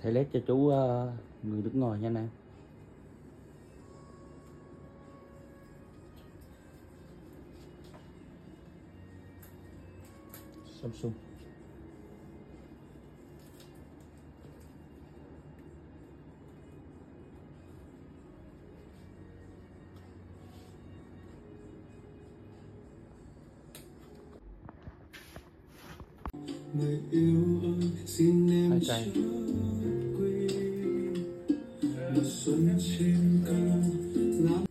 Thầy lét cho chú người đứng ngồi nha anh em. Samsung. Người yêu ơi, xin em chớ quên mùa xuân trên cao lá.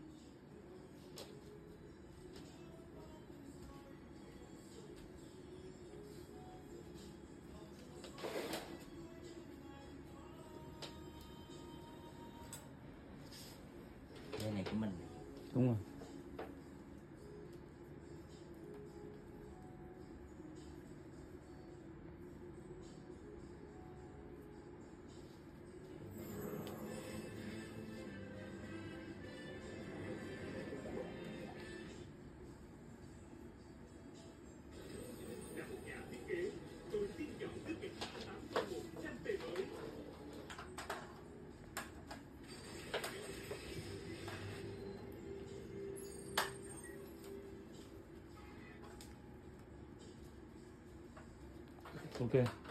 Cái này của mình. Đúng rồi. Ok.